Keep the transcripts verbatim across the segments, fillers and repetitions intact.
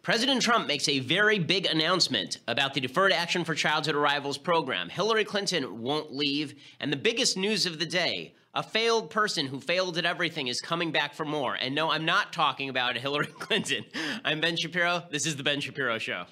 President Trump makes a very big announcement about the Deferred Action for Childhood Arrivals program. Hillary Clinton won't leave. And the biggest news of the day, a failed person who failed at everything is coming back for more. And no, I'm not talking about Hillary Clinton. I'm Ben Shapiro. This is The Ben Shapiro Show.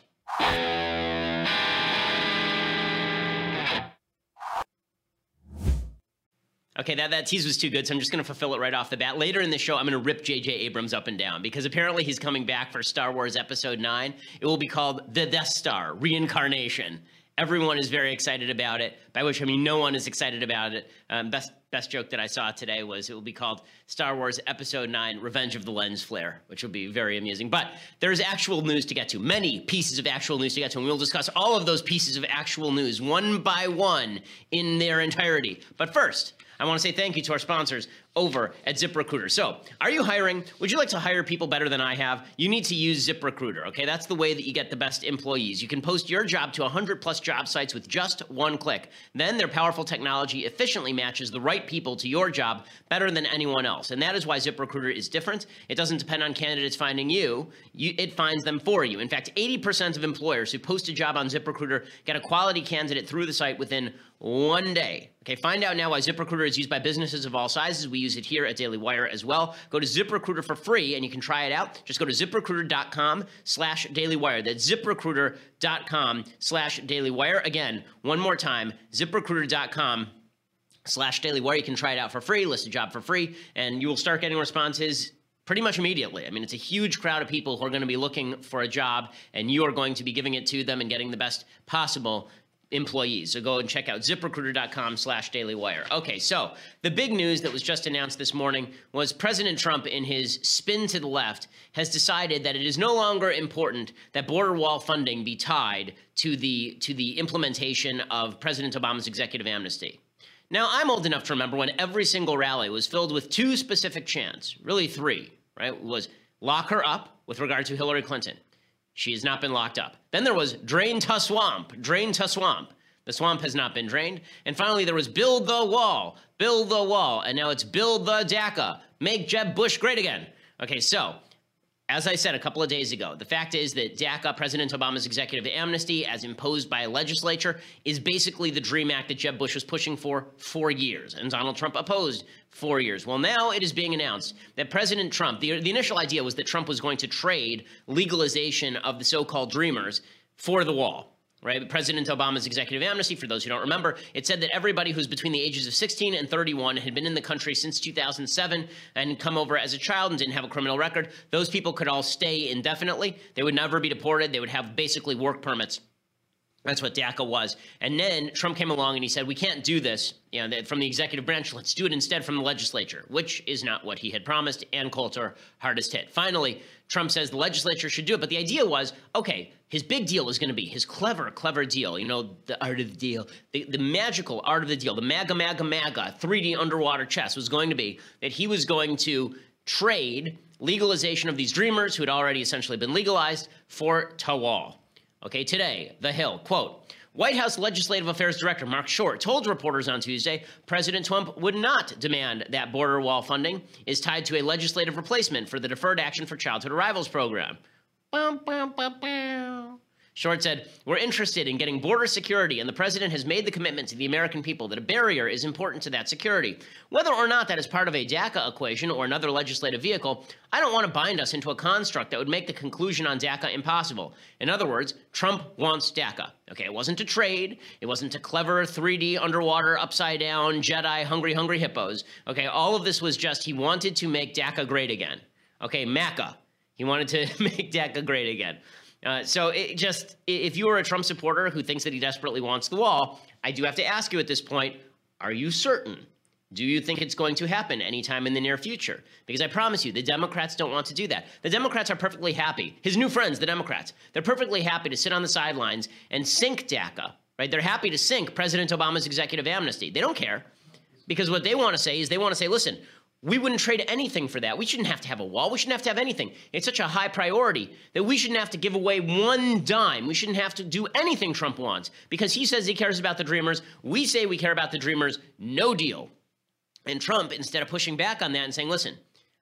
Okay, that, that tease was too good, so I'm just going to fulfill it right off the bat. Later in the show, I'm going to rip J J Abrams up and down, because apparently he's coming back for Star Wars Episode nine. It will be called The Death Star Reincarnation. Everyone is very excited about it, by which I mean no one is excited about it. Um, best, best joke that I saw today was it will be called Star Wars Episode nine Revenge of the Lens Flare, which will be very amusing. But there's actual news to get to, many pieces of actual news to get to, and we'll discuss all of those pieces of actual news one by one in their entirety. But first, I want to say thank you to our sponsors over at ZipRecruiter. So, are you hiring? Would you like to hire people better than I have? You need to use ZipRecruiter, okay? That's the way that you get the best employees. You can post your job to one hundred plus job sites with just one click. Then their powerful technology efficiently matches the right people to your job better than anyone else. And that is why ZipRecruiter is different. It doesn't depend on candidates finding you. you it finds them for you. In fact, eighty percent of employers who post a job on ZipRecruiter get a quality candidate through the site within one day. Okay, find out now why ZipRecruiter is used by businesses of all sizes. We use it here at Daily Wire as well. Go to ZipRecruiter for free and you can try it out. Just go to ZipRecruiter.com slash Daily Wire. That's ZipRecruiter.com slash Daily Wire. Again, one more time, ZipRecruiter.com slash Daily Wire. You can try it out for free, list a job for free, and you will start getting responses pretty much immediately. I mean, it's a huge crowd of people who are going to be looking for a job, and you are going to be giving it to them and getting the best possible employees. So go and check out ZipRecruiter.com slash Daily Wire. Okay, so the big news that was just announced this morning was President Trump, in his spin to the left, has decided that it is no longer important that border wall funding be tied to the to the implementation of President Obama's executive amnesty. Now, I'm old enough to remember when every single rally was filled with two specific chants, really three, right? It was lock her up with regard to Hillary Clinton. She has not been locked up. Then there was drain to swamp, drain to swamp. The swamp has not been drained. And finally, there was build the wall, build the wall. And now it's build the DACA, make Jeb Bush great again. Okay, so as I said a couple of days ago, the fact is that DACA, President Obama's executive amnesty, as imposed by a legislature, is basically the DREAM Act that Jeb Bush was pushing for for years, and Donald Trump opposed for years. Well, now it is being announced that President Trump, the, the initial idea was that Trump was going to trade legalization of the so-called Dreamers for the wall. Right? President Obama's executive amnesty, for those who don't remember, it said that everybody who's between the ages of sixteen and thirty-one had been in the country since two thousand seven and come over as a child and didn't have a criminal record. Those people could all stay indefinitely. They would never be deported. They would have basically work permits. That's what DACA was. And then Trump came along and he said, we can't do this, you know, from the executive branch. Let's do it instead from the legislature, which is not what he had promised. Ann Coulter, hardest hit. Finally, Trump says the legislature should do it. But the idea was, okay, his big deal is going to be his clever, clever deal. You know, the art of the deal, the, the magical art of the deal, the MAGA, MAGA, MAGA three D underwater chess was going to be that he was going to trade legalization of these Dreamers who had already essentially been legalized for to wall. Okay, today, The Hill, quote, White House Legislative Affairs Director Mark Short told reporters on Tuesday President Trump would not demand that border wall funding is tied to a legislative replacement for the Deferred Action for Childhood Arrivals program. Bow, bow, bow, bow. Short said, we're interested in getting border security, and the president has made the commitment to the American people that a barrier is important to that security. Whether or not that is part of a DACA equation or another legislative vehicle, I don't want to bind us into a construct that would make the conclusion on DACA impossible. In other words, Trump wants DACA. Okay, it wasn't a trade. It wasn't a clever three D underwater, upside down, Jedi, hungry, hungry hippos. Okay, all of this was just he wanted to make DACA great again. Okay, MACA. He wanted to make DACA great again. Uh, so it just, if you are a Trump supporter who thinks that he desperately wants the wall, I do have to ask you at this point, are you certain? Do you think it's going to happen anytime in the near future? Because I promise you, the Democrats don't want to do that. The Democrats are perfectly happy. His new friends, the Democrats, they're perfectly happy to sit on the sidelines and sink DACA, right? They're happy to sink President Obama's executive amnesty. They don't care, because what they want to say is they want to say, listen, we wouldn't trade anything for that. We shouldn't have to have a wall. We shouldn't have to have anything. It's such a high priority that we shouldn't have to give away one dime. We shouldn't have to do anything Trump wants because he says he cares about the Dreamers. We say we care about the Dreamers. No deal. And Trump, instead of pushing back on that and saying, listen,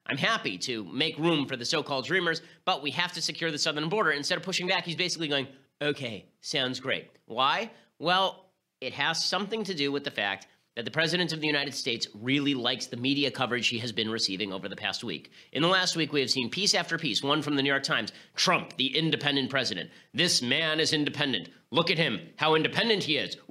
I'm happy to make room for the so-called dreamers, but we have to secure the southern border. Instead of pushing back, he's basically going, okay, sounds great. Why? Well, it has something to do with the fact that the President of the United States really likes the media coverage he has been receiving over the past week. In the last week, we have seen piece after piece, one from the New York Times, Trump, the independent president. This man is independent. Look at him, how independent he is.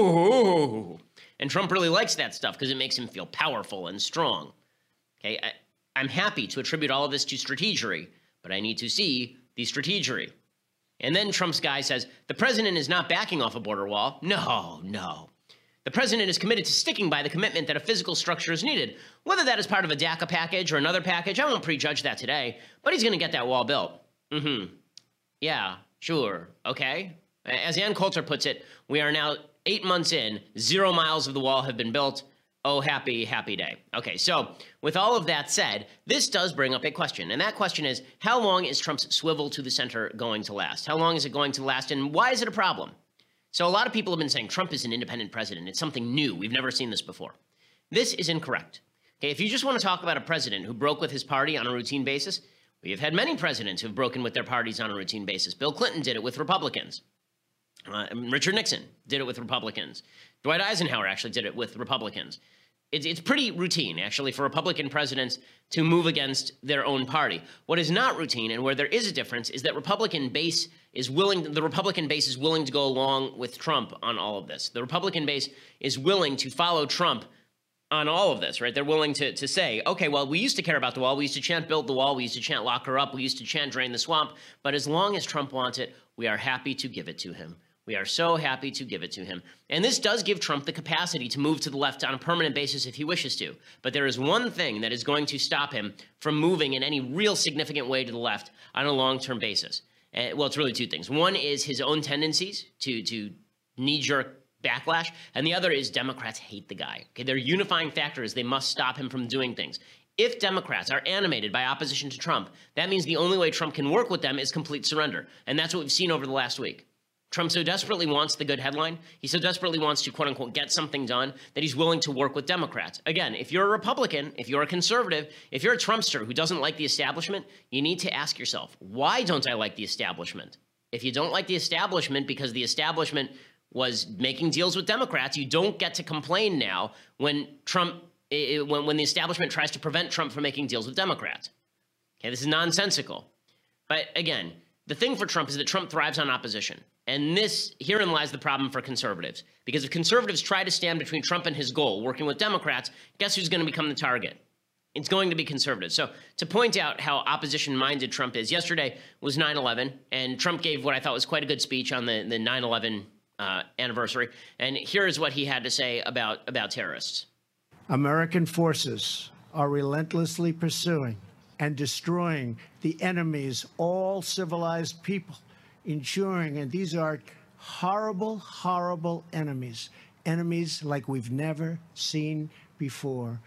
Ooh. And Trump really likes that stuff because it makes him feel powerful and strong. Okay, I, I'm happy to attribute all of this to strategery, but I need to see the strategery. And then Trump's guy says, the president is not backing off a border wall. No, no. The president is committed to sticking by the commitment that a physical structure is needed. Whether that is part of a DACA package or another package, I won't prejudge that today, but he's going to get that wall built. Mm-hmm. Yeah, sure. Okay. As Ann Coulter puts it, we are now eight months in, zero miles of the wall have been built. Oh, happy, happy day. Okay, so with all of that said, this does bring up a question, and that question is, how long is Trump's swivel to the center going to last? How long is it going to last, and why is it a problem? So a lot of people have been saying Trump is an independent president. It's something new. We've never seen this before. This is incorrect. Okay, if you just want to talk about a president who broke with his party on a routine basis, we have had many presidents who've broken with their parties on a routine basis. Bill Clinton did it with Republicans. Uh, Richard Nixon did it with Republicans. Dwight Eisenhower actually did it with Republicans. It's, it's pretty routine, actually, for Republican presidents to move against their own party. What is not routine, and where there is a difference, is that Republican base is willing, the Republican base is willing to go along with Trump on all of this. The Republican base is willing to follow Trump on all of this, right? They're willing to, to say, okay, well, we used to care about the wall. We used to chant build the wall. We used to chant lock her up. We used to chant drain the swamp. But as long as Trump wants it, we are happy to give it to him. We are so happy to give it to him. And this does give Trump the capacity to move to the left on a permanent basis if he wishes to. But there is one thing that is going to stop him from moving in any real significant way to the left on a long-term basis. Uh, well, it's really two things. One is his own tendencies to, to knee-jerk backlash, and the other is Democrats hate the guy. Okay, their unifying factor is they must stop him from doing things. If Democrats are animated by opposition to Trump, that means the only way Trump can work with them is complete surrender. And that's what we've seen over the last week. Trump so desperately wants the good headline, he so desperately wants to, quote-unquote, get something done, that he's willing to work with Democrats. Again, if you're a Republican, if you're a conservative, if you're a Trumpster who doesn't like the establishment, you need to ask yourself, why don't I like the establishment? If you don't like the establishment because the establishment was making deals with Democrats, you don't get to complain now when Trump, when, when the establishment tries to prevent Trump from making deals with Democrats. Okay, this is nonsensical. But again, the thing for Trump is that Trump thrives on opposition. And this, herein lies the problem for conservatives. Because if conservatives try to stand between Trump and his goal, working with Democrats, guess who's going to become the target? It's going to be conservatives. So to point out how opposition-minded Trump is, yesterday was nine eleven, and Trump gave what I thought was quite a good speech on the, the nine eleven uh, anniversary. And here is what he had to say about, about terrorists. American forces are relentlessly pursuing and destroying the enemy's all civilized people, ensuring, and these are horrible, horrible enemies, enemies like we've never seen before.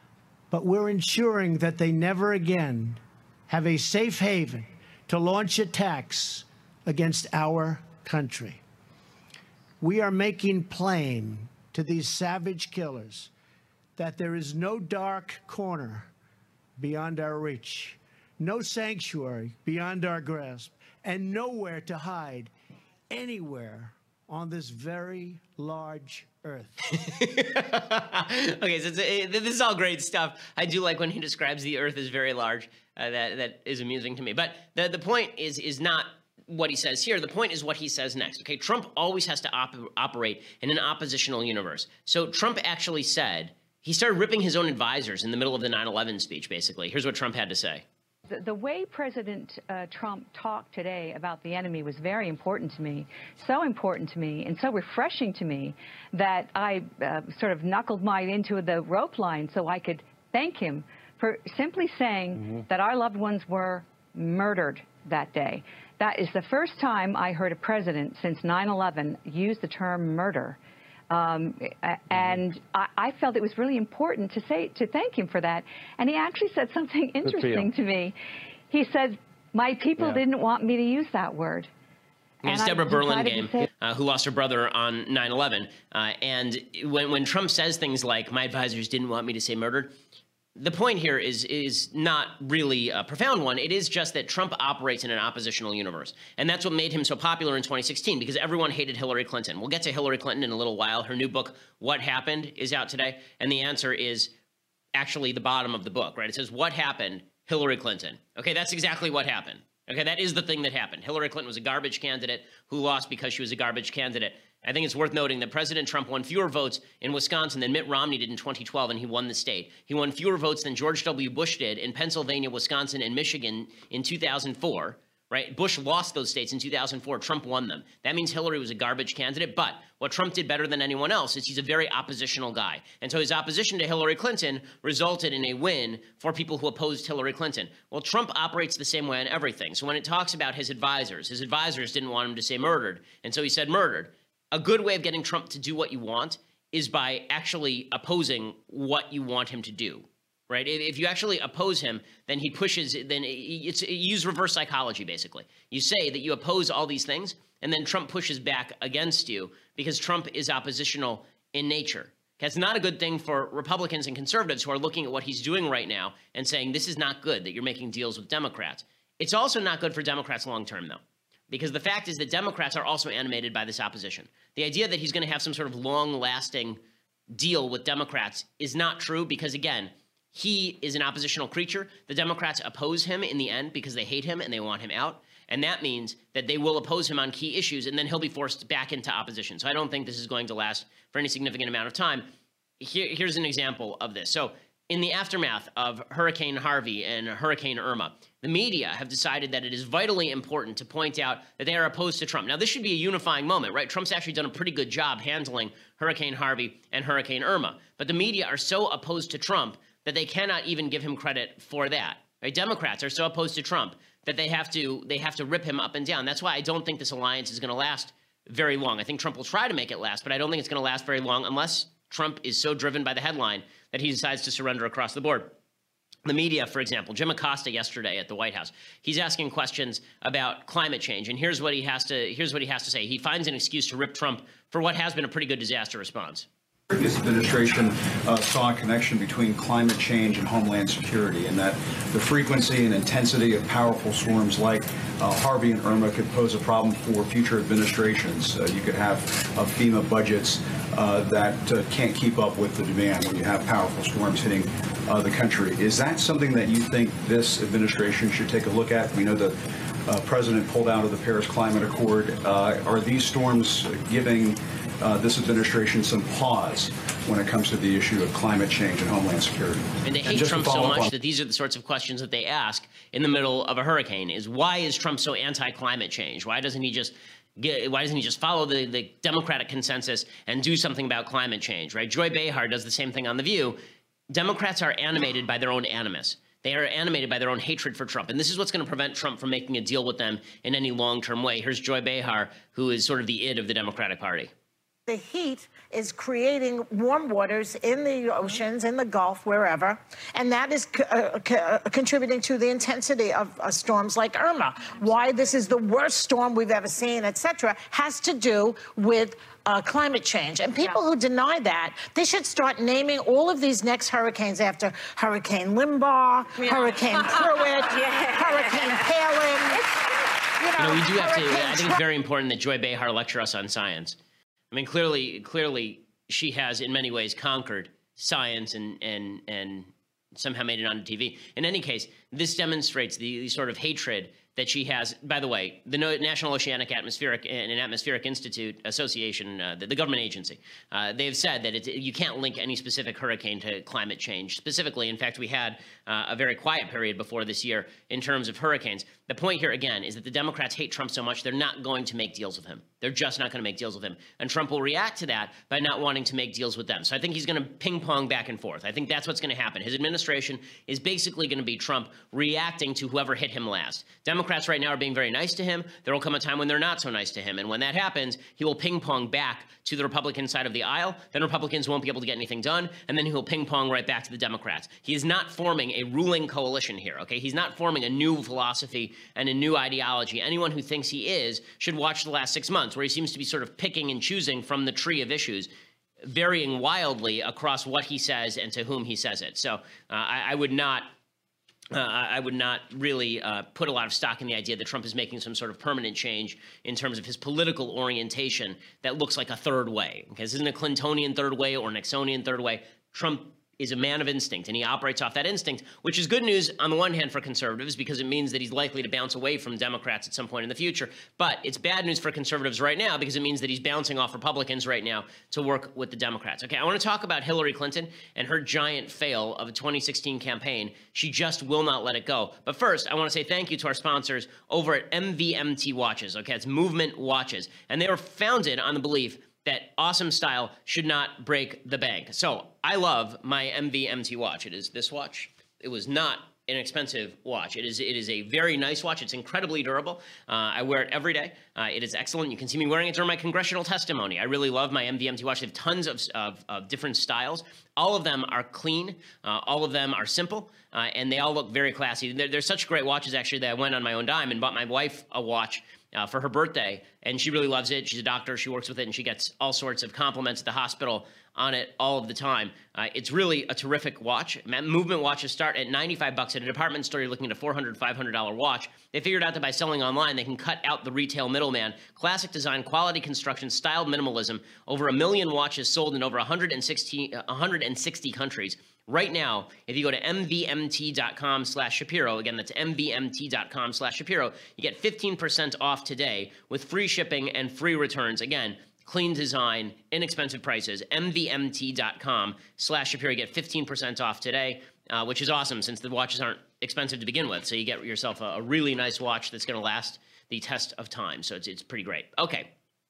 But we're ensuring that they never again have a safe haven to launch attacks against our country. We are making plain to these savage killers that there is no dark corner beyond our reach, no sanctuary beyond our grasp, and nowhere to hide anywhere on this very large earth. Okay, so it's, it, this is all great stuff. I do like when he describes the earth as very large. Uh, that that is amusing to me. But the the point is is not what he says here. The point is what he says next. Okay, Trump always has to op operate in an oppositional universe. So Trump actually said, he started ripping his own advisors in the middle of the nine eleven speech, basically. Here's what Trump had to say. The, the way President uh, Trump talked today about the enemy was very important to me, so important to me, and so refreshing to me that I uh, sort of knuckled mine into the rope line so I could thank him for simply saying mm-hmm. that our loved ones were murdered that day. That is the first time I heard a president since nine eleven use the term murder. Um, and I, I felt it was really important to say, to thank him for that. And he actually said something interesting to me. He said, my people yeah. didn't want me to use that word. It's Deborah Burlingame, uh, who lost her brother on nine eleven. Uh, and when, when Trump says things like, my advisors didn't want me to say murdered, the point here is is not really a profound one. It is just that Trump operates in an oppositional universe. And that's what made him so popular in twenty sixteen, because everyone hated Hillary Clinton. We'll get to Hillary Clinton in a little while. Her new book, What Happened, is out today. And the answer is actually the bottom of the book, right? It says, what happened? Hillary Clinton. Okay, that's exactly what happened. Okay, that is the thing that happened. Hillary Clinton was a garbage candidate who lost because she was a garbage candidate. I think it's worth noting that President Trump won fewer votes in Wisconsin than Mitt Romney did in twenty twelve, and he won the state. He won fewer votes than George W. Bush did in Pennsylvania, Wisconsin, and Michigan in two thousand four, right? Bush lost those states in two thousand four. Trump won them. That means Hillary was a garbage candidate, but what Trump did better than anyone else is he's a very oppositional guy. And so his opposition to Hillary Clinton resulted in a win for people who opposed Hillary Clinton. Well, Trump operates the same way on everything. So when it talks about his advisors, his advisors didn't want him to say murdered, and so he said murdered. A good way of getting Trump to do what you want is by actually opposing what you want him to do, right? If you actually oppose him, then he pushes, then it's, you use reverse psychology, basically. You say that you oppose all these things, and then Trump pushes back against you because Trump is oppositional in nature. That's not a good thing for Republicans and conservatives who are looking at what he's doing right now and saying, this is not good, that you're making deals with Democrats. It's also not good for Democrats long term, though. Because the fact is that Democrats are also animated by this opposition. The idea that he's going to have some sort of long-lasting deal with Democrats is not true because, again, he is an oppositional creature. The Democrats oppose him in the end because they hate him and they want him out. And that means that they will oppose him on key issues, and then he'll be forced back into opposition. So I don't think this is going to last for any significant amount of time. Here, here's an example of this. So in the aftermath of Hurricane Harvey and Hurricane Irma, the media have decided that it is vitally important to point out that they are opposed to Trump. Now, this should be a unifying moment, right? Trump's actually done a pretty good job handling Hurricane Harvey and Hurricane Irma. But the media are so opposed to Trump that they cannot even give him credit for that. Right? Democrats are so opposed to Trump that they have to they have to rip him up and down. That's why I don't think this alliance is going to last very long. I think Trump will try to make it last, but I don't think it's going to last very long unless Trump is so driven by the headline that he decides to surrender across the board. The media, for example, Jim Acosta yesterday at the White House, he's asking questions about climate change, and here's what he has to here's what he has to say. He finds an excuse to rip Trump for what has been a pretty good disaster response. This administration uh, saw a connection between climate change and homeland security, and that the frequency and intensity of powerful storms like uh, Harvey and Irma could pose a problem for future administrations. Uh, you could have uh, FEMA budgets uh, that uh, can't keep up with the demand when you have powerful storms hitting uh, the country. Is that something that you think this administration should take a look at? We know the uh, president pulled out of the Paris Climate Accord. Uh, are these storms giving Uh, this administration some pause when it comes to the issue of climate change and homeland security? And they hate and Trump so much that these are the sorts of questions that they ask in the middle of a hurricane is, why is Trump so anti-climate change? Why doesn't he just get, why doesn't he just follow the, the Democratic consensus and do something about climate change, right? Joy Behar does the same thing on The View. Democrats are animated by their own animus. They are animated by their own hatred for Trump. And this is what's going to prevent Trump from making a deal with them in any long-term way. Here's Joy Behar, who is sort of the id of the Democratic Party. The heat is creating warm waters in the oceans, in the Gulf, wherever, and that is co uh, co uh, contributing to the intensity of uh, storms like Irma. Why this is the worst storm we've ever seen, et cetera, has to do with uh, climate change. And people yeah. who deny that, they should start naming all of these next hurricanes after Hurricane Limbaugh, yeah. Hurricane Pruitt, yeah. Hurricane Palin. You know, you know, we do have to, I think it's very important that Joy Behar lecture us on science. I mean, clearly, clearly, she has in many ways conquered science and and and somehow made it onto T V. In any case, this demonstrates the, the sort of hatred that she has. By the way, the National Oceanic Atmospheric and Atmospheric Institute Association, uh, the, the government agency, uh, they've said that it's, you can't link any specific hurricane to climate change. Specifically, in fact, we had uh, a very quiet period before this year in terms of hurricanes. The point here, again, is that the Democrats hate Trump so much, they're not going to make deals with him. They're just not going to make deals with him. And Trump will react to that by not wanting to make deals with them. So I think he's going to ping pong back and forth. I think that's what's going to happen. His administration is basically going to be Trump reacting to whoever hit him last. Democrats right now are being very nice to him. There will come a time when they're not so nice to him. And when that happens, he will ping pong back to the Republican side of the aisle. Then Republicans won't be able to get anything done. And then he'll ping pong right back to the Democrats. He is not forming a ruling coalition here, okay? He's not forming a new philosophy and a new ideology. Anyone who thinks he is should watch the last six months, where he seems to be sort of picking and choosing from the tree of issues. varying wildly across what he says and to whom he says it. So uh, I, I would not uh, I would not really uh, put a lot of stock in the idea that Trump is making some sort of permanent change in terms of his political orientation that looks like a third way. Because isn't a Clintonian third way or Nixonian third way? Trump is a man of instinct, and he operates off that instinct, which is good news on the one hand for conservatives because it means that he's likely to bounce away from Democrats at some point in the future. But it's bad news for conservatives right now because it means that he's bouncing off Republicans right now to work with the Democrats. Okay, I want to talk about Hillary Clinton and her giant fail of a twenty sixteen campaign. She just will not let it go. But first, I want to say thank you to our sponsors over at M V M T Watches. Okay, it's Movement Watches, and they were founded on the belief that awesome style should not break the bank. So I love my M V M T watch. It is this watch. It was not an expensive watch. It is it is a very nice watch. It's incredibly durable. Uh, I wear it every day. Uh, it is excellent. You can see me wearing it during my congressional testimony. I really love my M V M T watch. They have tons of, of, of different styles. All of them are clean. Uh, all of them are simple. Uh, and they all look very classy. They're, they're such great watches, actually, that I went on my own dime and bought my wife a watch Uh, for her birthday, and she really loves it. She's a doctor. She works with it, and she gets all sorts of compliments at the hospital on it all of the time. Uh, it's really a terrific watch. Movement watches start at ninety-five bucks at a department store. You're looking at a four hundred dollars, five hundred dollars watch. They figured out that by selling online, they can cut out the retail middleman. Classic design, quality construction, styled minimalism. Over a million watches sold in over one hundred sixty, one hundred sixty countries. Right now, if you go to M V M T dot com slash Shapiro, again, that's M V M T dot com slash Shapiro, you get fifteen percent off today with free shipping and free returns. Again, clean design, inexpensive prices, M V M T dot com slash Shapiro. You get fifteen percent off today, uh, which is awesome since the watches aren't expensive to begin with. So you get yourself a, a really nice watch that's going to last the test of time. So it's, it's pretty great. Okay.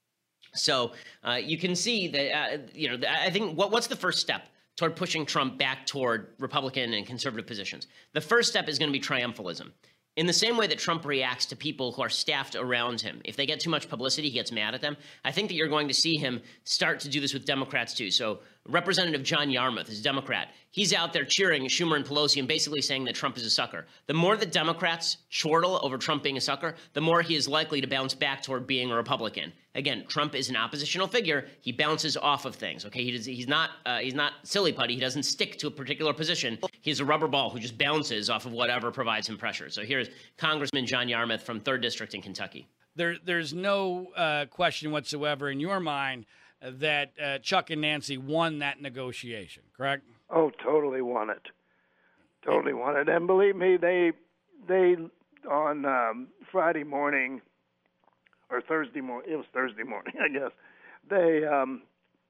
So uh, you can see that, uh, you know, I think what, what's the first step toward pushing Trump back toward Republican and conservative positions? The first step is going to be triumphalism. In the same way that Trump reacts to people who are staffed around him, if they get too much publicity, he gets mad at them. I think that you're going to see him start to do this with Democrats too. So Representative John Yarmuth is a Democrat. He's out there cheering Schumer and Pelosi and basically saying that Trump is a sucker. The more that Democrats chortle over Trump being a sucker, the more he is likely to bounce back toward being a Republican. Again, Trump is an oppositional figure. He bounces off of things. Okay, he does, he's not uh, he's not silly putty. He doesn't stick to a particular position. He's a rubber ball who just bounces off of whatever provides him pressure. So here's Congressman John Yarmuth from third District in Kentucky. There, there's no uh, question whatsoever in your mind that uh, Chuck and Nancy won that negotiation, correct? Oh, totally won it. Totally won it. And believe me, they they on um, Friday morning or Thursday morning, it was Thursday morning, I guess. They um,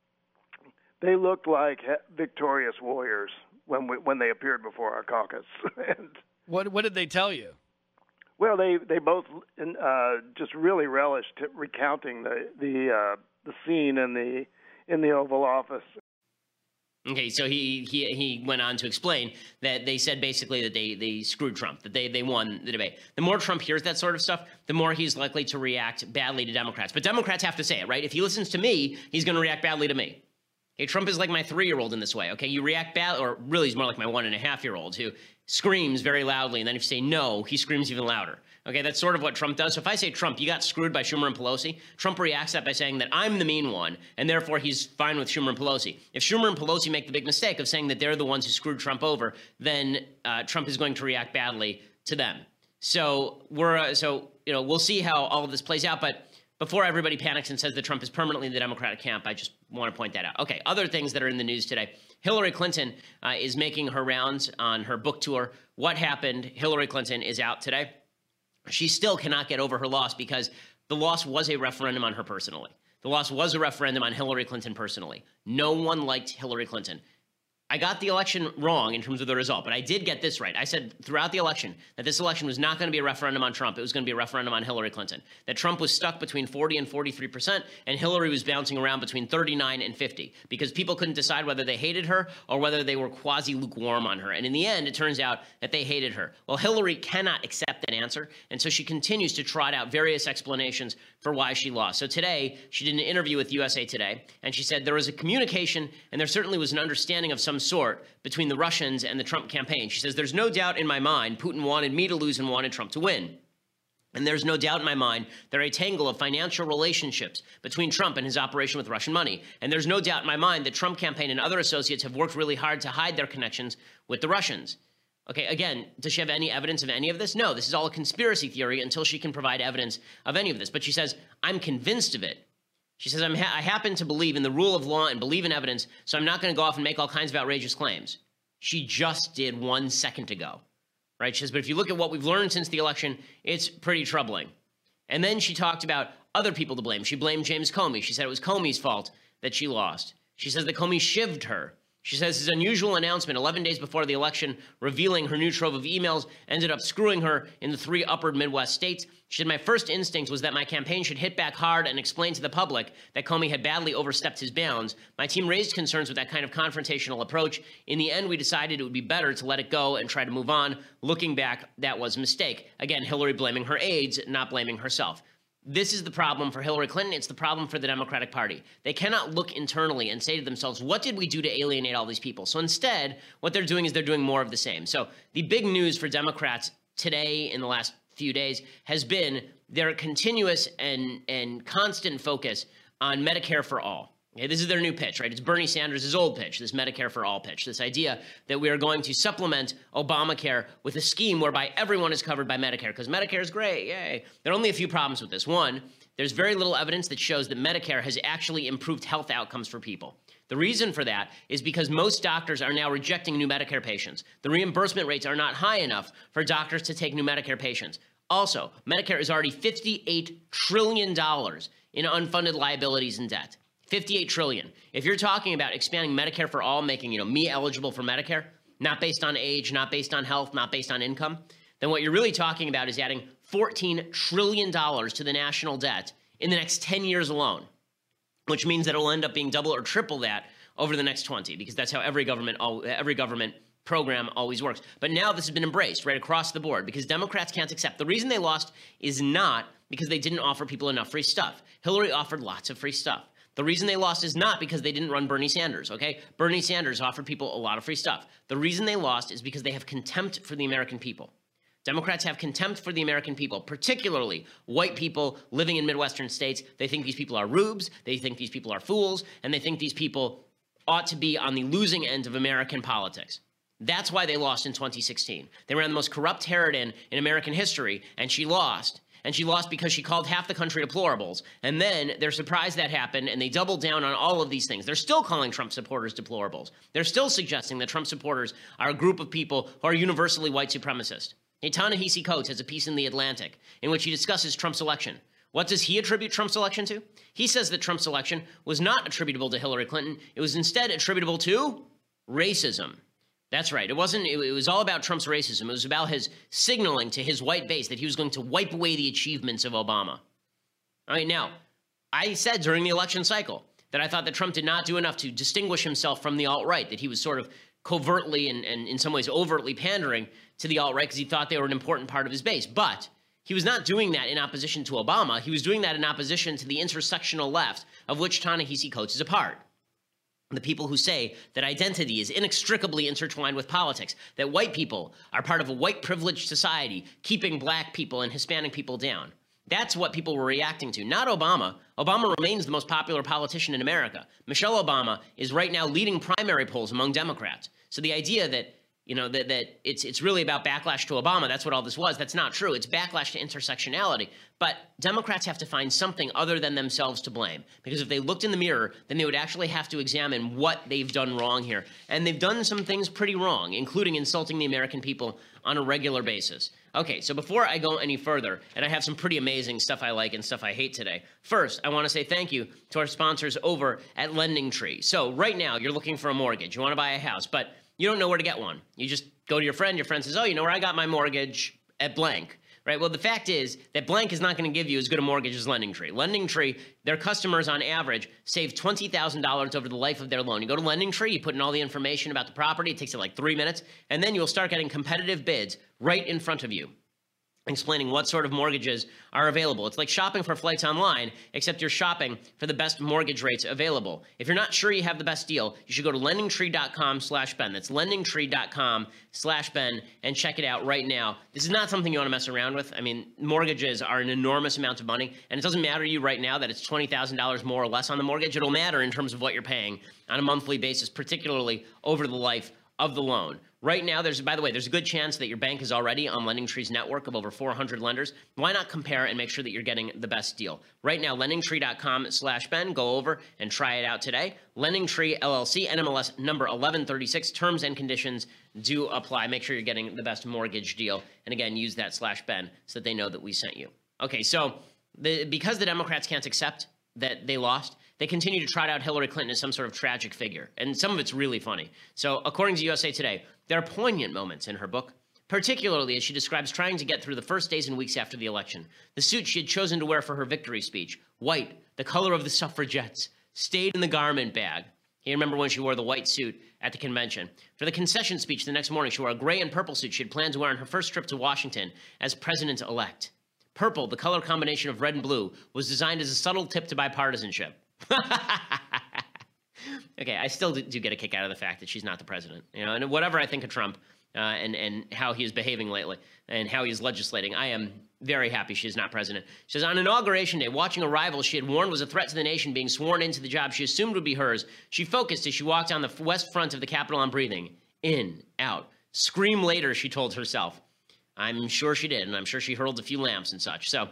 they looked like victorious warriors when we, when they appeared before our caucus. And what what did they tell you? Well, they they both uh, just really relished recounting the the uh, the scene in the in the Oval Office. Okay, so he he he went on to explain that they said basically that they they screwed Trump, that they they won the debate. The more Trump hears that sort of stuff, the more he's likely to react badly to Democrats. But Democrats have to say it, right? If he listens to me, he's going to react badly to me. Okay, Trump is like my three-year-old in this way. Okay, you react bad, or really, he's more like my one-and-a-half-year-old who screams very loudly, and then if you say no, he screams even louder. Okay, that's sort of what Trump does. So if I say, Trump, you got screwed by Schumer and Pelosi, Trump reacts that by saying that I'm the mean one, and therefore he's fine with Schumer and Pelosi. If Schumer and Pelosi make the big mistake of saying that they're the ones who screwed Trump over, then uh, Trump is going to react badly to them. So we're uh, so you know we'll see how all of this plays out. But before everybody panics and says that Trump is permanently in the Democratic camp, I just want to point that out. Okay, other things that are in the news today. Hillary Clinton uh, is making her rounds on her book tour. What happened? Hillary Clinton is out today. She still cannot get over her loss because the loss was a referendum on her personally. The loss was a referendum on Hillary Clinton personally. No one liked Hillary Clinton. I got the election wrong in terms of the result, but I did get this right. I said throughout the election that this election was not going to be a referendum on Trump. It was going to be a referendum on Hillary Clinton. That Trump was stuck between forty and forty-three percent, and Hillary was bouncing around between thirty-nine and fifty because people couldn't decide whether they hated her or whether they were quasi-lukewarm on her. And in the end, it turns out that they hated her. Well, Hillary cannot accept that answer, and so she continues to trot out various explanations for why she lost. So today, she did an interview with U S A Today, and she said there was a communication, and there certainly was an understanding of some sort between the Russians and the Trump campaign. She says, there's no doubt in my mind Putin wanted me to lose and wanted Trump to win. And there's no doubt in my mind there are a tangle of financial relationships between Trump and his operation with Russian money. And there's no doubt in my mind that Trump campaign and other associates have worked really hard to hide their connections with the Russians. Okay, again, does she have any evidence of any of this? No, this is all a conspiracy theory until she can provide evidence of any of this. But she says, I'm convinced of it. She says, I'm ha- I happen to believe in the rule of law and believe in evidence, so I'm not going to go off and make all kinds of outrageous claims. She just did one second ago. Right? She says, but if you look at what we've learned since the election, it's pretty troubling. And then she talked about other people to blame. She blamed James Comey. She said it was Comey's fault that she lost. She says that Comey shivved her. She says his unusual announcement eleven days before the election revealing her new trove of emails ended up screwing her in the three upper Midwest states. She said, my first instinct was that my campaign should hit back hard and explain to the public that Comey had badly overstepped his bounds. My team raised concerns with that kind of confrontational approach. In the end, we decided it would be better to let it go and try to move on. Looking back, that was a mistake. Again, Hillary blaming her aides, not blaming herself. This is the problem for Hillary Clinton. It's the problem for the Democratic Party. They cannot look internally and say to themselves, what did we do to alienate all these people? So instead, what they're doing is they're doing more of the same. So the big news for Democrats today in the last few days has been their continuous and, and constant focus on Medicare for all. Okay, this is their new pitch, right? It's Bernie Sanders' old pitch, this Medicare for all pitch, this idea that we are going to supplement Obamacare with a scheme whereby everyone is covered by Medicare, because Medicare is great, yay. There are only a few problems with this. One, there's very little evidence that shows that Medicare has actually improved health outcomes for people. The reason for that is because most doctors are now rejecting new Medicare patients. The reimbursement rates are not high enough for doctors to take new Medicare patients. Also, Medicare is already fifty-eight trillion dollars in unfunded liabilities and debt. fifty-eight trillion dollars. If you're talking about expanding Medicare for all, making, you know, me eligible for Medicare, not based on age, not based on health, not based on income, then what you're really talking about is adding fourteen trillion dollars to the national debt in the next ten years alone, which means that it will end up being double or triple that over the next twenty, because that's how every government, every government program always works. But now this has been embraced right across the board because Democrats can't accept. The reason they lost is not because they didn't offer people enough free stuff. Hillary offered lots of free stuff. The reason they lost is not because they didn't run Bernie Sanders, okay? Bernie Sanders offered people a lot of free stuff. The reason they lost is because they have contempt for the American people. Democrats have contempt for the American people, particularly white people living in Midwestern states. They think these people are rubes, they think these people are fools, and they think these people ought to be on the losing end of American politics. That's why they lost in twenty sixteen. They ran the most corrupt Harridan in American history, and she lost. And she lost because she called half the country deplorables. And then they're surprised that happened, and they doubled down on all of these things. They're still calling Trump supporters deplorables. They're still suggesting that Trump supporters are a group of people who are universally white supremacist. Hey, Ta-Nehisi Coates has a piece in The Atlantic in which he discusses Trump's election. What does he attribute Trump's election to? He says that Trump's election was not attributable to Hillary Clinton. It was instead attributable to racism. That's right. It wasn't, it, it was all about Trump's racism. It was about his signaling to his white base that he was going to wipe away the achievements of Obama. All right, now, I said during the election cycle that I thought that Trump did not do enough to distinguish himself from the alt-right, that he was sort of covertly and, and in some ways overtly pandering to the alt-right because he thought they were an important part of his base. But he was not doing that in opposition to Obama. He was doing that in opposition to the intersectional left, of which Ta-Nehisi Coates is a part. The people who say that identity is inextricably intertwined with politics, that white people are part of a white privileged society, keeping black people and Hispanic people down. That's what people were reacting to, not Obama. Obama remains the most popular politician in America. Michelle Obama is right now leading primary polls among Democrats. So the idea that, you know, that, that it's, it's really about backlash to Obama, that's what all this was, that's not true. It's backlash to intersectionality. But Democrats have to find something other than themselves to blame. Because if they looked in the mirror, then they would actually have to examine what they've done wrong here. And they've done some things pretty wrong, including insulting the American people on a regular basis. Okay, so before I go any further, and I have some pretty amazing stuff I like and stuff I hate today, first, I want to say thank you to our sponsors over at LendingTree. So right now, you're looking for a mortgage. You want to buy a house, but you don't know where to get one. You just go to your friend. Your friend says, oh, you know where I got my mortgage? At blank. Right? Well, the fact is that blank is not going to give you as good a mortgage as LendingTree. LendingTree, their customers on average save twenty thousand dollars over the life of their loan. You go to LendingTree, you put in all the information about the property. It takes you like three minutes, and then you'll start getting competitive bids right in front of you. explaining what sort of mortgages are available. It's like shopping for flights online, except you're shopping for the best mortgage rates available. If you're not sure you have the best deal, you should go to lendingtree.com slash Ben. That's lendingtree.com slash Ben and check it out right now. This is not something you want to mess around with. I mean, mortgages are an enormous amount of money, and it doesn't matter to you right now that it's twenty thousand dollars more or less on the mortgage. It'll matter in terms of what you're paying on a monthly basis, particularly over the life of the loan. Right now, there's, by the way, there's a good chance that your bank is already on LendingTree's network of over four hundred lenders. Why not compare and make sure that you're getting the best deal? Right now, lendingtree.com slash Ben. Go over and try it out today. LendingTree, L L C, N M L S number eleven thirty-six. Terms and conditions do apply. Make sure you're getting the best mortgage deal. And again, use that slash Ben so that they know that we sent you. Okay, so the, because the Democrats can't accept that they lost, they continue to trot out Hillary Clinton as some sort of tragic figure. And some of it's really funny. So according to U S A Today, there are poignant moments in her book, particularly as she describes trying to get through the first days and weeks after the election. The suit she had chosen to wear for her victory speech, white, the color of the suffragettes, stayed in the garment bag. You remember when she wore the white suit at the convention. For the concession speech the next morning, she wore a gray and purple suit she had planned to wear on her first trip to Washington as president-elect. Purple, the color combination of red and blue, was designed as a subtle tip to bipartisanship. Okay, I still do get a kick out of the fact that she's not the president. You know, and whatever I think of Trump uh, and, and how he is behaving lately and how he is legislating, I am very happy she is not president. She says, on Inauguration Day, watching a rival she had warned was a threat to the nation being sworn into the job she assumed would be hers, she focused as she walked down the west front of the Capitol on breathing. In, out. Scream later, she told herself. I'm sure she did, and I'm sure she hurled a few lamps and such. So,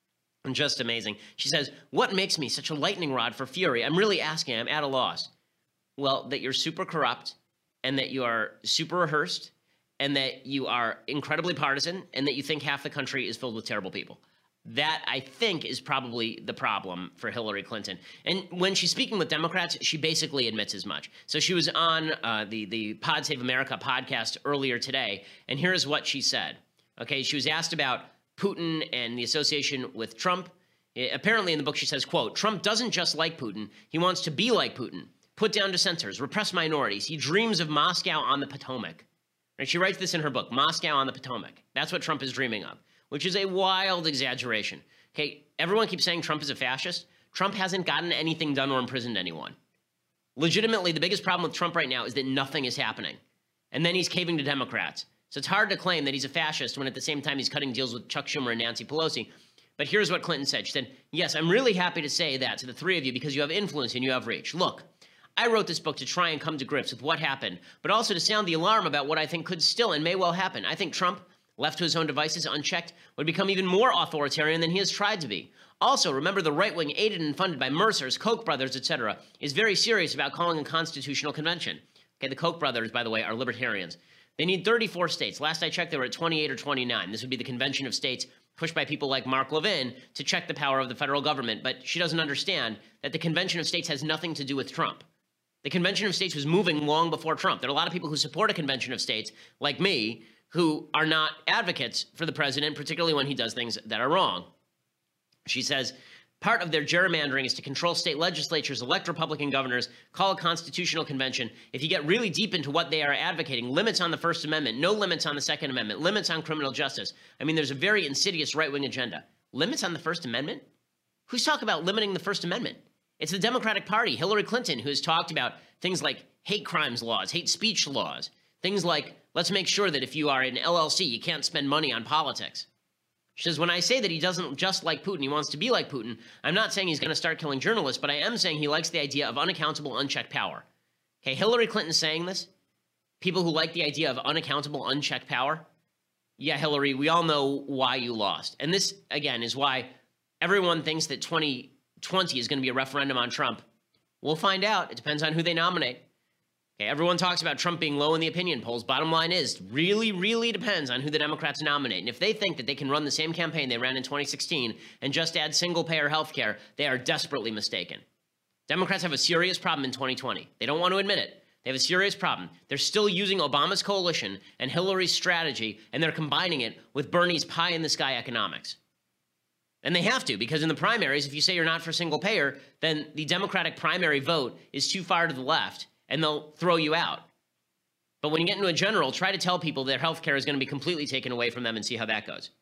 just amazing. She says, what makes me such a lightning rod for fury? I'm really asking. I'm at a loss. Well, that you're super corrupt, and that you are super rehearsed, and that you are incredibly partisan, and that you think half the country is filled with terrible people. That, I think, is probably the problem for Hillary Clinton. And when she's speaking with Democrats, she basically admits as much. So she was on uh, the, the Pod Save America podcast earlier today, and here's what she said. Okay, she was asked about Putin and the association with Trump. Apparently in the book she says, quote, Trump doesn't just like Putin, he wants to be like Putin. Put down dissenters, repress minorities. He dreams of Moscow on the Potomac. Right? She writes this in her book, Moscow on the Potomac. That's what Trump is dreaming of, which is a wild exaggeration. Okay, everyone keeps saying Trump is a fascist. Trump hasn't gotten anything done or imprisoned anyone. Legitimately, the biggest problem with Trump right now is that nothing is happening. And then he's caving to Democrats. So it's hard to claim that he's a fascist when at the same time he's cutting deals with Chuck Schumer and Nancy Pelosi. But here's what Clinton said. She said, yes, I'm really happy to say that to the three of you because you have influence and you have reach. Look, I wrote this book to try and come to grips with what happened, but also to sound the alarm about what I think could still and may well happen. I think Trump, left to his own devices unchecked, would become even more authoritarian than he has tried to be. Also, remember the right wing aided and funded by Mercers, Koch brothers, et cetera, is very serious about calling a constitutional convention. Okay, the Koch brothers, by the way, are libertarians. They need thirty-four states. Last I checked, they were at twenty-eight or twenty-nine. This would be the convention of states pushed by people like Mark Levin to check the power of the federal government. But she doesn't understand that the convention of states has nothing to do with Trump. The convention of states was moving long before Trump. There are a lot of people who support a convention of states, like me, who are not advocates for the president, particularly when he does things that are wrong. She says, part of their gerrymandering is to control state legislatures, elect Republican governors, call a constitutional convention. If you get really deep into what they are advocating, limits on the First Amendment, no limits on the Second Amendment, limits on criminal justice. I mean, there's a very insidious right-wing agenda. Limits on the First Amendment? Who's talking about limiting the First Amendment? It's the Democratic Party, Hillary Clinton, who has talked about things like hate crimes laws, hate speech laws, things like, let's make sure that if you are an L L C, you can't spend money on politics. She says, when I say that he doesn't just like Putin, he wants to be like Putin, I'm not saying he's going to start killing journalists, but I am saying he likes the idea of unaccountable, unchecked power. Okay, Hillary Clinton saying this, people who like the idea of unaccountable, unchecked power, yeah, Hillary, we all know why you lost. And this, again, is why everyone thinks that twenty twenty is going to be a referendum on Trump. We'll find out. It depends on who they nominate. Okay, everyone talks about Trump being low in the opinion polls. Bottom line is, really, really depends on who the Democrats nominate. And if they think that they can run the same campaign they ran in twenty sixteen and just add single-payer health care, they are desperately mistaken. Democrats have a serious problem in twenty twenty. They don't want to admit it. They have a serious problem. They're still using Obama's coalition and Hillary's strategy, and they're combining it with Bernie's pie-in-the-sky economics. And they have to, because in the primaries, if you say you're not for single payer, then the Democratic primary vote is too far to the left, and they'll throw you out. But when you get into a general, try to tell people their health care is going to be completely taken away from them and see how that goes.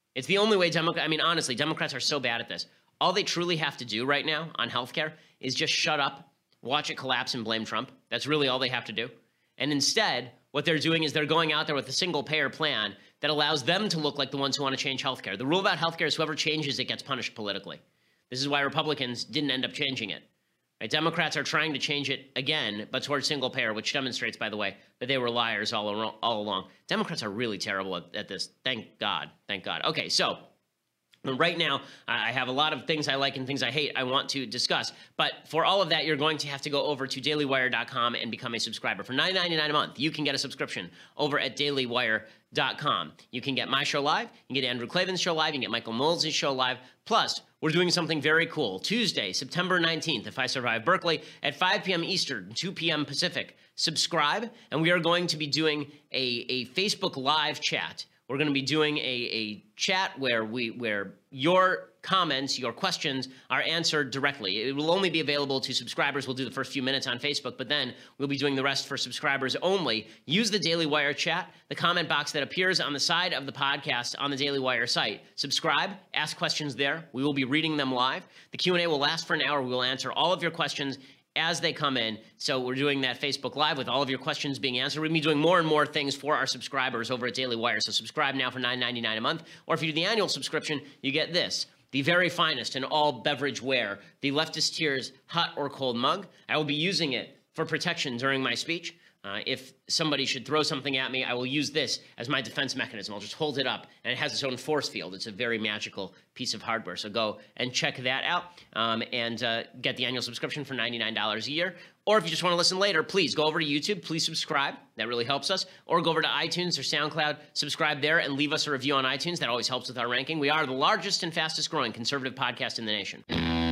It's the only way Democrats, I mean, honestly, Democrats are so bad at this. All they truly have to do right now on healthcare is just shut up, watch it collapse, and blame Trump. That's really all they have to do. And instead, what they're doing is they're going out there with a single-payer plan that allows them to look like the ones who want to change healthcare. The rule about healthcare is whoever changes it gets punished politically. This is why Republicans didn't end up changing it. Right? Democrats are trying to change it again, but towards single-payer, which demonstrates, by the way, that they were liars all, al- all along. Democrats are really terrible at, at this. Thank God. Thank God. Okay, so right now, I have a lot of things I like and things I hate I want to discuss. But for all of that, you're going to have to go over to daily wire dot com and become a subscriber. For nine ninety-nine a month, you can get a subscription over at daily wire dot com. You can get my show live, you can get Andrew Klavan's show live, you can get Michael Knowles' show live. Plus, we're doing something very cool. Tuesday, September nineteenth, If I Survive Berkeley, at five p.m. Eastern, two p.m. Pacific. Subscribe, and we are going to be doing a, a Facebook Live chat. We're going to be doing a, a chat where we where your comments, your questions are answered directly. It will only be available to subscribers. We'll do the first few minutes on Facebook, but then we'll be doing the rest for subscribers only. Use the Daily Wire chat, the comment box that appears on the side of the podcast on the Daily Wire site. Subscribe, ask questions there. We will be reading them live. The Q and A will last for an hour. We will answer all of your questions as they come in. So we're doing that Facebook Live with all of your questions being answered. We're going to be doing more and more things for our subscribers over at Daily Wire. So subscribe now for nine ninety-nine a month. Or if you do the annual subscription, you get this, the very finest in all beverage wear, the Leftist Tears hot or cold mug. I will be using it for protection during my speech. Uh, if somebody should throw something at me, I will use this as my defense mechanism. I'll just hold it up, and it has its own force field. It's a very magical piece of hardware. So go and check that out um, and uh, get the annual subscription for ninety-nine dollars a year. Or if you just want to listen later, please go over to YouTube. Please subscribe. That really helps us. Or go over to iTunes or SoundCloud, subscribe there, and leave us a review on iTunes. That always helps with our ranking. We are the largest and fastest growing conservative podcast in the nation.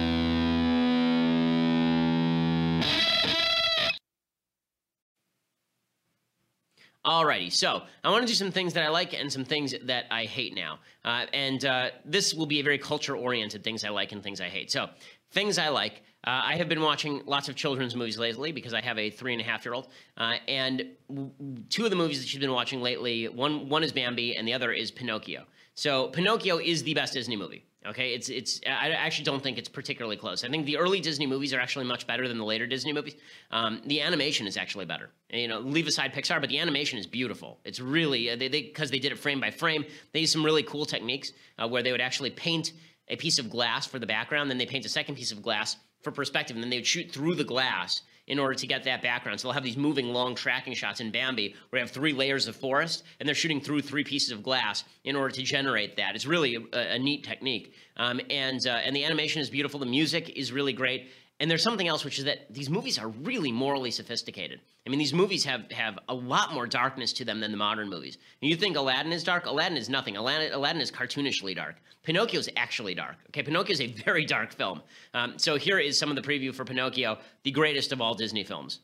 Alrighty, so I want to do some things that I like and some things that I hate now. Uh, and uh, this will be a very culture-oriented things I like and things I hate. So, things I like. Uh, I have been watching lots of children's movies lately because I have a three-and-a-half-year-old. Uh, and w- two of the movies that she's been watching lately, one one is Bambi and the other is Pinocchio. So, Pinocchio is the best Disney movie. Okay, it's it's. I actually don't think it's particularly close. I think the early Disney movies are actually much better than the later Disney movies. Um, the animation is actually better. And, you know, leave aside Pixar, but the animation is beautiful. It's really they because they, they did it frame by frame. They used some really cool techniques uh, where they would actually paint a piece of glass for the background, then they paint a second piece of glass for perspective, and then they would shoot through the glass in order to get that background. So they'll have these moving long tracking shots in Bambi where you have three layers of forest and they're shooting through three pieces of glass in order to generate that. It's really a, a neat technique. Um, and, uh, and the animation is beautiful. The music is really great. And there's something else, which is that these movies are really morally sophisticated. I mean, these movies have, have a lot more darkness to them than the modern movies. And you think Aladdin is dark? Aladdin is nothing. Aladdin, Aladdin is cartoonishly dark. Pinocchio is actually dark. Okay, Pinocchio is a very dark film. Um, so here is some of the preview for Pinocchio, the greatest of all Disney films.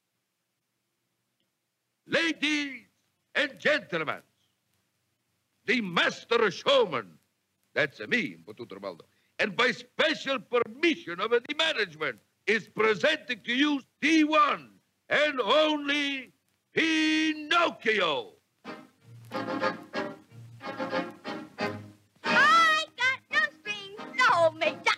Ladies and gentlemen, the master showman, that's me, Impotuto Ribaldo, and by special permission of the management, is presenting to you the one and only Pinocchio. I got no strings, no makeup.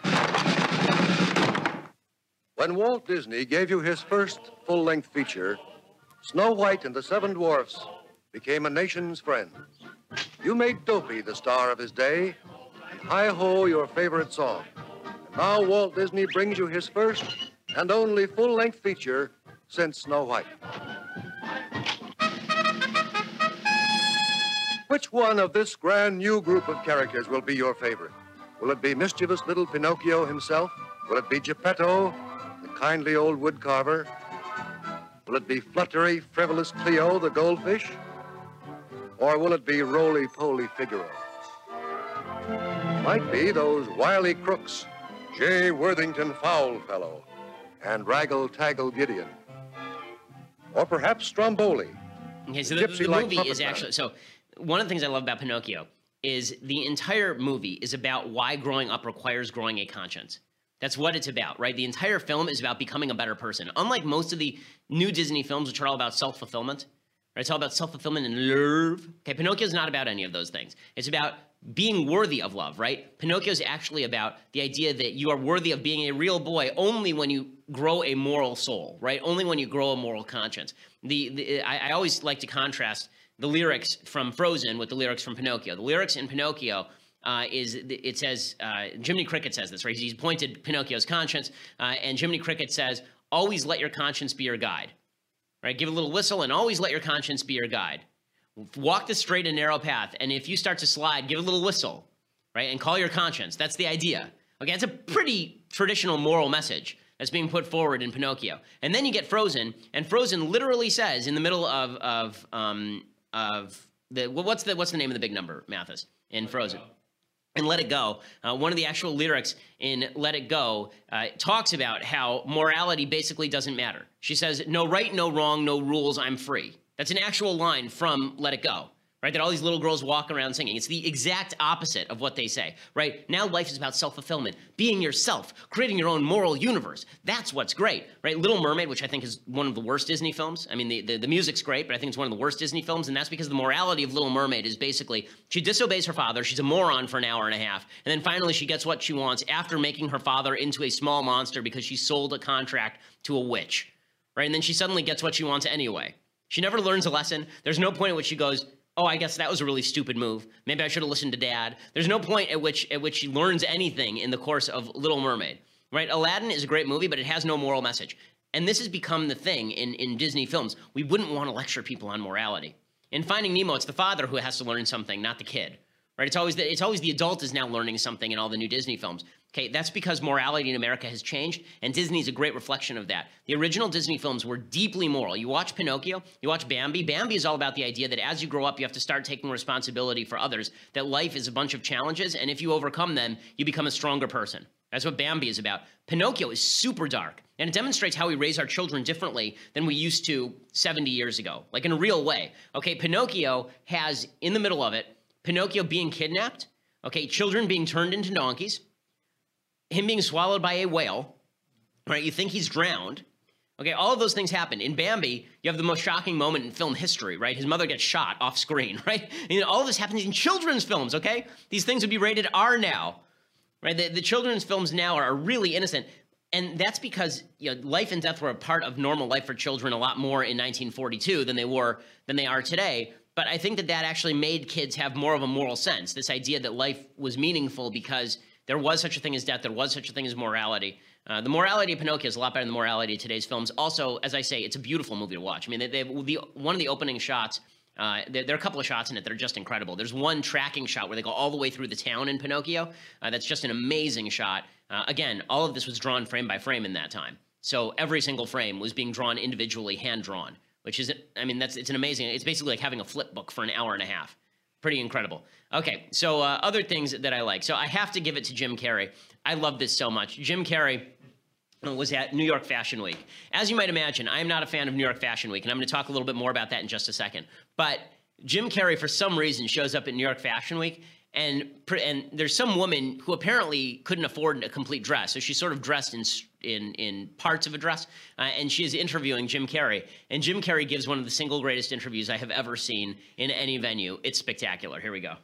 When Walt Disney gave you his first full-length feature, Snow White and the Seven Dwarfs became a nation's friends. You made Dopey the star of his day, and Hi-Ho your favorite song. And now Walt Disney brings you his first and only full-length feature since Snow White. Which one of this grand new group of characters will be your favorite? Will it be mischievous little Pinocchio himself? Will it be Geppetto, the kindly old woodcarver? Will it be fluttery, frivolous Cleo, the goldfish? Or will it be roly-poly Figaro? Might be those wily crooks, J. Worthington Foulfellow and Raggle-Taggle Gideon. Or perhaps Stromboli. Okay, so the, the movie is actually... So one of the things I love about Pinocchio is the entire movie is about why growing up requires growing a conscience. That's what it's about, right? The entire film is about becoming a better person. Unlike most of the new Disney films, which are all about self-fulfillment, Right? It's all about self-fulfillment and love. Okay, Pinocchio's not about any of those things. It's about being worthy of love, right? Pinocchio's actually about the idea that you are worthy of being a real boy only when you grow a moral soul, right? Only when you grow a moral conscience. The, the I, I always like to contrast the lyrics from Frozen with the lyrics from Pinocchio. The lyrics in Pinocchio uh, is, it says, uh, Jiminy Cricket says this, right? He's pointed Pinocchio's conscience, uh, and Jiminy Cricket says, always let your conscience be your guide, right? Give a little whistle and always let your conscience be your guide. Walk the straight and narrow path, and if you start to slide, give a little whistle, right? And call your conscience. That's the idea. Okay, it's a pretty traditional moral message that's being put forward in Pinocchio. And then you get Frozen, and Frozen literally says in the middle of of um of the what's the what's the name of the big number, Mathis, in Frozen? And Let It Go. Uh, one of the actual lyrics in Let It Go uh, talks about how morality basically doesn't matter. She says, "No right, no wrong, no rules, I'm free." That's an actual line from Let It Go, right? That all these little girls walk around singing. It's the exact opposite of what they say, right? Now life is about self-fulfillment, being yourself, creating your own moral universe. That's what's great, right? Little Mermaid, which I think is one of the worst Disney films. I mean, the, the, the music's great, but I think it's one of the worst Disney films, and that's because the morality of Little Mermaid is basically she disobeys her father, she's a moron for an hour and a half, and then finally she gets what she wants after making her father into a small monster because she sold a contract to a witch, right? And then she suddenly gets what she wants anyway. She never learns a lesson. There's no point at which she goes, oh, I guess that was a really stupid move. Maybe I should have listened to Dad. There's no point at which at which she learns anything in the course of Little Mermaid, right? Aladdin is a great movie, but it has no moral message. And this has become the thing in, in Disney films. We wouldn't want to lecture people on morality. In Finding Nemo, it's the father who has to learn something, not the kid, right? It's always the, it's always the adult is now learning something in all the new Disney films. Okay, that's because morality in America has changed, and Disney is a great reflection of that. The original Disney films were deeply moral. You watch Pinocchio, you watch Bambi. Bambi is all about the idea that as you grow up, you have to start taking responsibility for others, that life is a bunch of challenges, and if you overcome them, you become a stronger person. That's what Bambi is about. Pinocchio is super dark, and it demonstrates how we raise our children differently than we used to seventy years ago, like in a real way. Okay, Pinocchio has, in the middle of it, Pinocchio being kidnapped, okay, children being turned into donkeys, him being swallowed by a whale, right? You think he's drowned. Okay, all of those things happen. In Bambi, you have the most shocking moment in film history, right? His mother gets shot off screen, right? And you know, all of this happens in children's films, okay? These things would be rated R now, right? The, the children's films now are really innocent. And that's because you know, life and death were a part of normal life for children a lot more in nineteen forty-two than they were than they are today. But I think that that actually made kids have more of a moral sense, this idea that life was meaningful because there was such a thing as death. There was such a thing as morality. Uh, the morality of Pinocchio is a lot better than the morality of today's films. Also, as I say, it's a beautiful movie to watch. I mean, they, they, the, one of the opening shots, uh, there, there are a couple of shots in it that are just incredible. There's one tracking shot where they go all the way through the town in Pinocchio. Uh, that's just an amazing shot. Uh, again, all of this was drawn frame by frame in that time. So every single frame was being drawn individually, hand-drawn, which is, I mean, that's it's an amazing, it's basically like having a flip book for an hour and a half. Pretty incredible. Okay, so uh, other things that I like. So I have to give it to Jim Carrey. I love this so much. Jim Carrey was at New York Fashion Week. As you might imagine, I am not a fan of New York Fashion Week, and I'm going to talk a little bit more about that in just a second. But Jim Carrey, for some reason, shows up at New York Fashion Week, and and there's some woman who apparently couldn't afford a complete dress, so she's sort of dressed in in in parts of a dress, uh, and she is interviewing Jim Carrey. And Jim Carrey gives one of the single greatest interviews I have ever seen in any venue. It's spectacular. Here we go.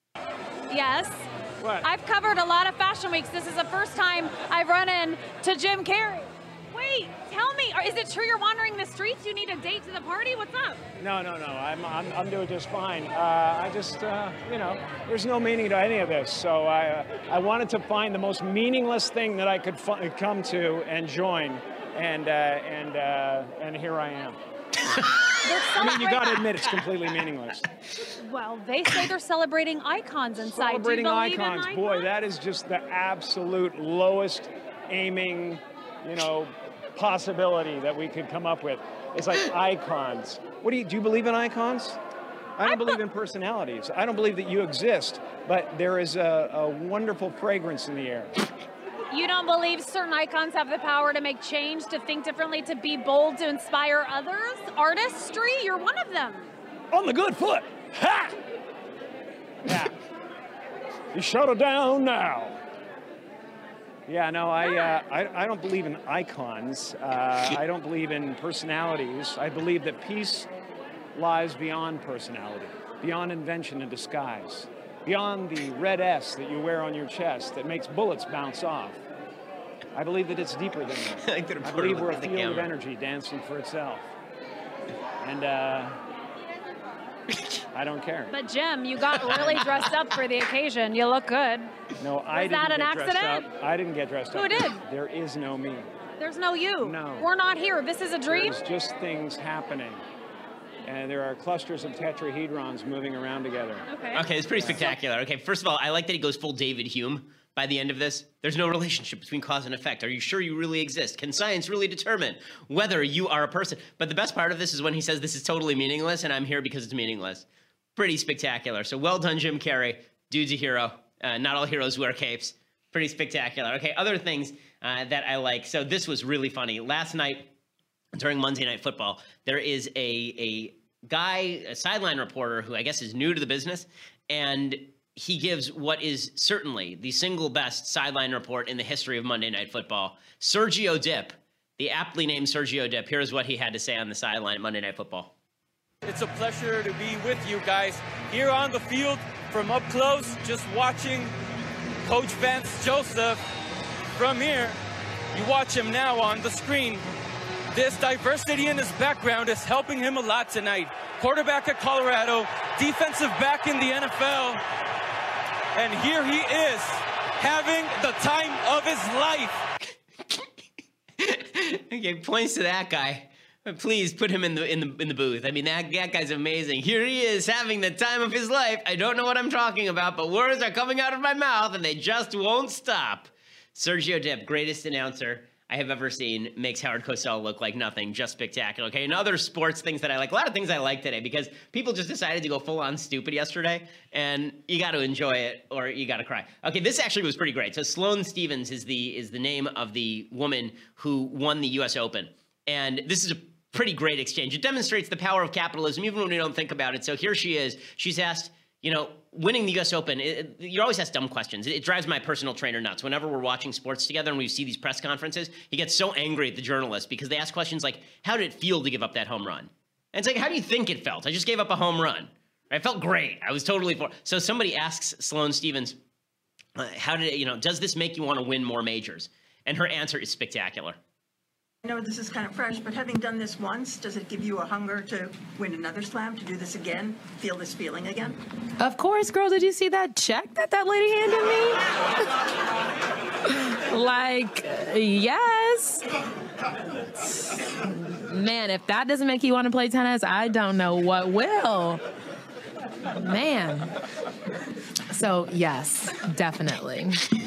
Yes. What? I've covered a lot of fashion weeks. This is the first time I've run into Jim Carrey. Wait, tell me, is it true you're wandering the streets? You need a date to the party? What's up? No, no, no. I'm, I'm, I'm doing just fine. Uh, I just, uh, you know, there's no meaning to any of this. So I, uh, I wanted to find the most meaningless thing that I could come to and join, and, uh, and, uh, and here I am. I mean, you got to admit it's completely meaningless. Well, they say they're celebrating icons inside. Celebrating Do you believe icons. in icons? Boy, that is just the absolute lowest aiming, you know, possibility that we could come up with. It's like icons. What do you, do you believe in icons? I don't believe in personalities. I don't believe that you exist, but there is a, a wonderful fragrance in the air. You don't believe certain icons have the power to make change, to think differently, to be bold, to inspire others? Artistry, you're one of them. On the good foot. Ha! Yeah. You shut it down now. Yeah, no, I, uh, I, I don't believe in icons. Uh, I don't believe in personalities. I believe that peace lies beyond personality, beyond invention and disguise, beyond the red S that you wear on your chest that makes bullets bounce off. I believe that it's deeper than that. I, I believe we're a field of energy dancing for itself. And uh, I don't care. But Jim, you got really dressed up for the occasion. You look good. No, I Was didn't that an get dressed accident? up. I didn't get dressed Who up. did? There is no me. There's no you. No. We're not here. This is a dream. There's just things happening. And there are clusters of tetrahedrons moving around together. Okay. Okay, it's pretty spectacular. Okay, first of all, I like that he goes full David Hume by the end of this. There's no relationship between cause and effect. Are you sure you really exist? Can science really determine whether you are a person? But the best part of this is when he says this is totally meaningless and I'm here because it's meaningless. Pretty spectacular. So well done, Jim Carrey. Dude's a hero. Uh, not all heroes wear capes. Pretty spectacular. Okay, other things uh, that I like. So this was really funny. Last night during Monday Night Football, there is a, a guy, a sideline reporter who I guess is new to the business, and he gives what is certainly the single best sideline report in the history of Monday Night Football. Sergio Dip, the aptly named Sergio Dip. Here's what he had to say on the sideline at Monday Night Football. It's a pleasure to be with you guys here on the field from up close, just watching Coach Vance Joseph. From here, you watch him now on the screen. This diversity in his background is helping him a lot tonight. Quarterback at Colorado, defensive back in the N F L. And here he is, having the time of his life. Okay, points to that guy. Please put him in the in the in the booth. I mean, that, that guy's amazing. Here he is having the time of his life. I don't know what I'm talking about, but words are coming out of my mouth and they just won't stop. Sergio Dip, greatest announcer I have ever seen, makes Howard Cosell look like nothing, just spectacular. Okay, and other sports things that I like, a lot of things I like today because people just decided to go full on stupid yesterday, and you got to enjoy it or you got to cry. Okay, this actually was pretty great. So Sloane Stevens is the is the name of the woman who won the U S Open, and this is a pretty great exchange. It demonstrates the power of capitalism, even when we don't think about it. So here she is. She's asked, you know, winning the U S Open, it, you always ask dumb questions. It, it drives my personal trainer nuts. Whenever we're watching sports together and we see these press conferences, he gets so angry at the journalists because they ask questions like, how did it feel to give up that home run? And it's like, how do you think it felt? I just gave up a home run. I felt great. I was totally for. So somebody asks Sloane Stevens, uh, how did it, you know, does this make you want to win more majors? And her answer is spectacular. I know this is kind of fresh, but having done this once, does it give you a hunger to win another slam, to do this again, feel this feeling again? Of course, girl. Did you see that check that that lady handed me? Like, yes. Man, if that doesn't make you want to play tennis, I don't know what will. Man. So, yes, definitely.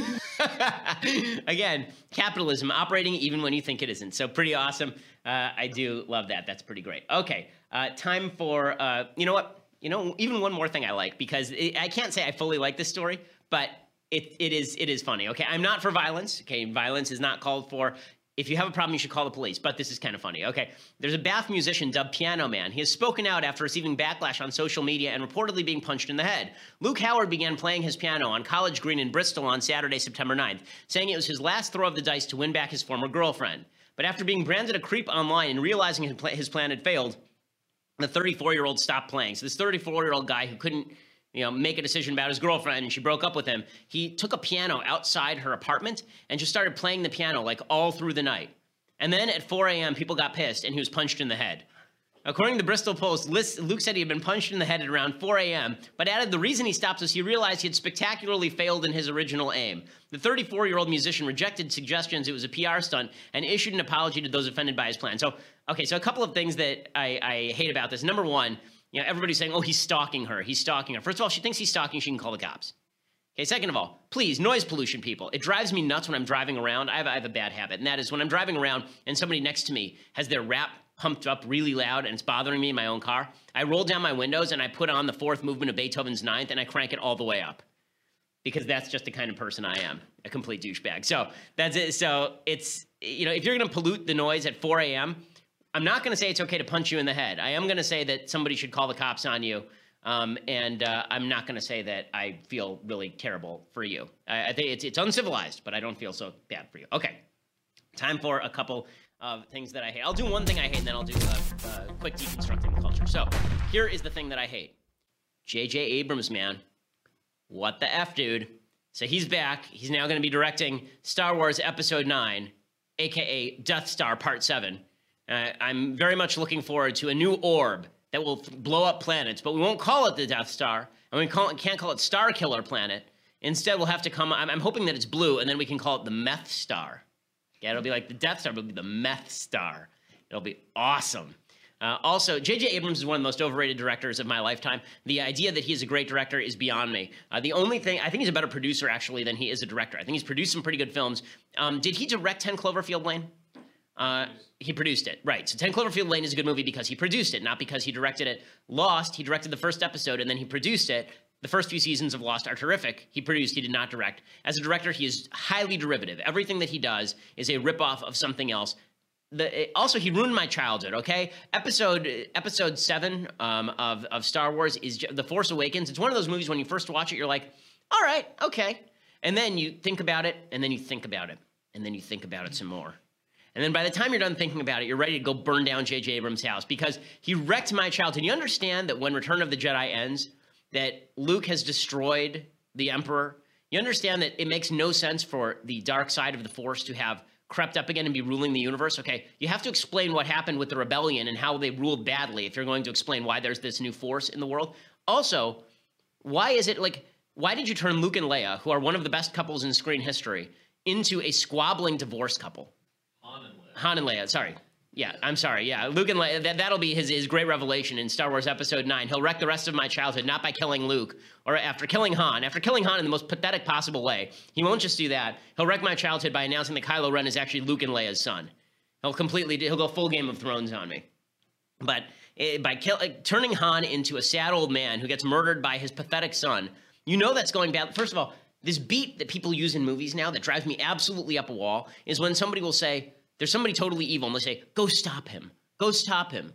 Again, capitalism operating even when you think it isn't. So pretty awesome. Uh, I do love that. That's pretty great. Okay, uh, time for, uh, you know what? You know, even one more thing I like, because it, I can't say I fully like this story, but it, it is it is funny. Okay, I'm not for violence. Okay, violence is not called for. If you have a problem, you should call the police. But this is kind of funny. Okay, there's a Bath musician dubbed Piano Man. He has spoken out after receiving backlash on social media and reportedly being punched in the head. Luke Howard began playing his piano on College Green in Bristol on Saturday, September ninth, saying it was his last throw of the dice to win back his former girlfriend. But after being branded a creep online and realizing his plan had failed, the thirty-four-year-old stopped playing. So this thirty-four-year-old guy who couldn't, you know, make a decision about his girlfriend, and she broke up with him, he took a piano outside her apartment and just started playing the piano like all through the night. And then at four a.m., people got pissed, and he was punched in the head. According to the Bristol Post, Luke said he had been punched in the head at around four a.m., but added the reason he stopped was he realized he had spectacularly failed in his original aim. The thirty-four-year-old musician rejected suggestions it was a P R stunt and issued an apology to those offended by his plan. So, okay, so a couple of things that I, I hate about this. Number one, you know, everybody's saying, oh, he's stalking her. He's stalking her. First of all, she thinks he's stalking. She can call the cops. Okay, second of all, please, noise pollution, people. It drives me nuts when I'm driving around. I have, I have a bad habit, and that is when I'm driving around and somebody next to me has their rap pumped up really loud and it's bothering me in my own car, I roll down my windows and I put on the fourth movement of Beethoven's Ninth and I crank it all the way up. Because that's just the kind of person I am, a complete douchebag. So that's it. So it's, you know, if you're going to pollute the noise at four a.m., I'm not going to say it's okay to punch you in the head. I am going to say that somebody should call the cops on you. Um, and uh, I'm not going to say that I feel really terrible for you. I, I think it's, it's uncivilized, but I don't feel so bad for you. Okay. time for a couple of things that I hate. I'll do one thing I hate, and then I'll do a, a quick deconstructing the culture. So here is the thing that I hate. J J Abrams, man. What the F, dude? So he's back. He's now going to be directing Star Wars Episode nine, a k a. Death Star Part seven. Uh, I'm very much looking forward to a new orb that will blow up planets, but we won't call it the Death Star, and we call it, can't call it Star Killer Planet. Instead, we'll have to come, I'm, I'm hoping that it's blue, and then we can call it the Meth Star. Yeah, it'll be like the Death Star, but it'll be the Meth Star. It'll be awesome. Uh, also, J J Abrams is one of the most overrated directors of my lifetime. The idea that he is a great director is beyond me. Uh, the only thing, I think he's a better producer, actually, than he is a director. I think he's produced some pretty good films. Um, did he direct ten Cloverfield Lane? Uh, he produced it, right. So ten Cloverfield Lane is a good movie because he produced it, not because he directed it. Lost, he directed the first episode, and then he produced it. The first few seasons of Lost are terrific. He produced, he did not direct. As a director, he is highly derivative. Everything that he does is a ripoff of something else. The, also, he ruined my childhood, okay? Episode episode seven um, of, of Star Wars is The Force Awakens. It's one of those movies when you first watch it, you're like, all right, okay. And then you think about it, and then you think about it, and then you think about it some more. And then by the time you're done thinking about it, you're ready to go burn down J J Abrams' house because he wrecked my childhood. You understand that when Return of the Jedi ends, that Luke has destroyed the Emperor? You understand that it makes no sense for the dark side of the Force to have crept up again and be ruling the universe? Okay, you have to explain what happened with the rebellion and how they ruled badly if you're going to explain why there's this new Force in the world. Also, why is it like, why did you turn Luke and Leia, who are one of the best couples in screen history, into a squabbling divorce couple? Han and Leia. Han and Leia, sorry. Yeah, I'm sorry. Yeah, Luke and Leia, that, that'll be his, his great revelation in Star Wars Episode nine. He'll wreck the rest of my childhood, not by killing Luke, or after killing Han. After killing Han in the most pathetic possible way. He won't just do that. He'll wreck my childhood by announcing that Kylo Ren is actually Luke and Leia's son. He'll completely, he'll go full Game of Thrones on me. But it, by kill, like, turning Han into a sad old man who gets murdered by his pathetic son, you know that's going bad. First of all, this beat that people use in movies now that drives me absolutely up a wall is when somebody will say, there's somebody totally evil, and they say, go stop him. Go stop him.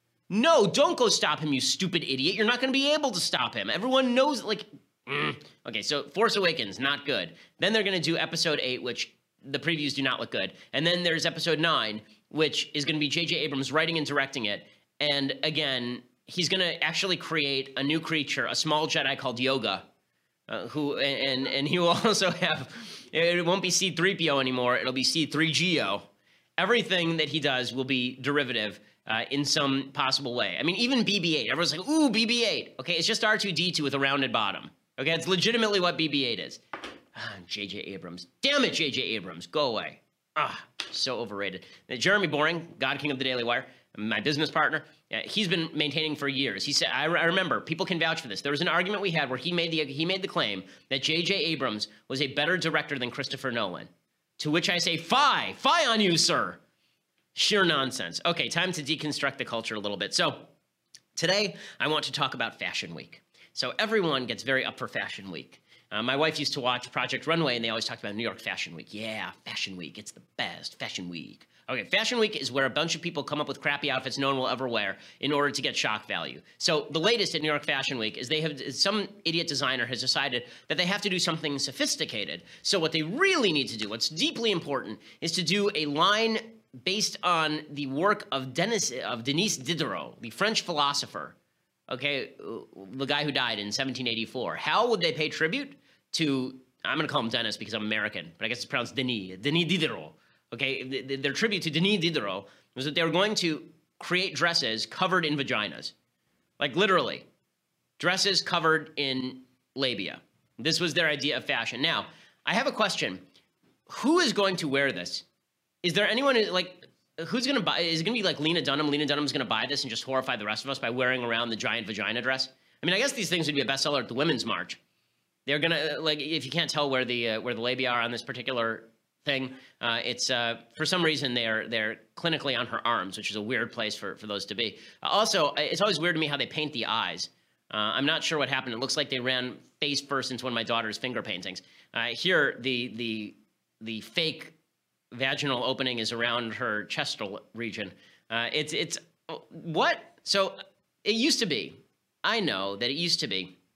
No, don't go stop him, you stupid idiot. You're not going to be able to stop him. Everyone knows, like, mm. Okay, so Force Awakens, not good. Then they're going to do Episode eight, which the previews do not look good. And then there's Episode nine, which is going to be J J Abrams writing and directing it. And again, he's going to actually create a new creature, a small Jedi called Yoga, uh, who, and, and he will also have, it won't be C three P O anymore, it'll be C three G O. Everything that he does will be derivative uh, in some possible way. I mean, even B B eight. Everyone's like, ooh, B B eight. Okay, it's just R two D two with a rounded bottom. Okay, it's legitimately what B B eight is. Ah, J J Abrams. Damn it, J J Abrams. Go away. Ah, so overrated. Now, Jeremy Boring, God King of the Daily Wire, my business partner, uh, he's been maintaining for years. He said, I, I remember, people can vouch for this. There was an argument we had where he made the he made the claim that J J Abrams was a better director than Christopher Nolan. To which I say, fie, fie on you, sir. Sheer nonsense. Okay, time to deconstruct the culture a little bit. So today, I want to talk about Fashion Week. So everyone gets very up for Fashion Week. Uh, my wife used to watch Project Runway, and they always talked about New York Fashion Week. Yeah, Fashion Week, it's the best, Fashion Week. Okay, Fashion Week is where a bunch of people come up with crappy outfits no one will ever wear in order to get shock value. So the latest at New York Fashion Week is they have, some idiot designer has decided that they have to do something sophisticated. So what they really need to do, what's deeply important, is to do a line based on the work of Denis, of Denis Diderot, the French philosopher, okay, the guy who died in seventeen eighty-four. How would they pay tribute to, I'm going to call him Dennis because I'm American, but I guess it's pronounced Denis, Denis Diderot. Okay, their tribute to Denis Diderot was that they were going to create dresses covered in vaginas. Like literally, dresses covered in labia. This was their idea of fashion. Now, I have a question. Who is going to wear this? Is there anyone, who, like, who's going to buy, is it going to be like Lena Dunham? Lena Dunham's going to buy this and just horrify the rest of us by wearing around the giant vagina dress? I mean, I guess these things would be a bestseller at the Women's March. They're going to, like, if you can't tell where the, uh, where the labia are on this particular thing. Uh, it's uh, for some reason they're they're clinically on her arms, which is a weird place for, for those to be. Uh, also, it's always weird to me how they paint the eyes. Uh, I'm not sure what happened. It looks like they ran face first into one of my daughter's finger paintings. Uh, here, the the the fake vaginal opening is around her chestal region. Uh, it's it's what? So it used to be. I know that it used to be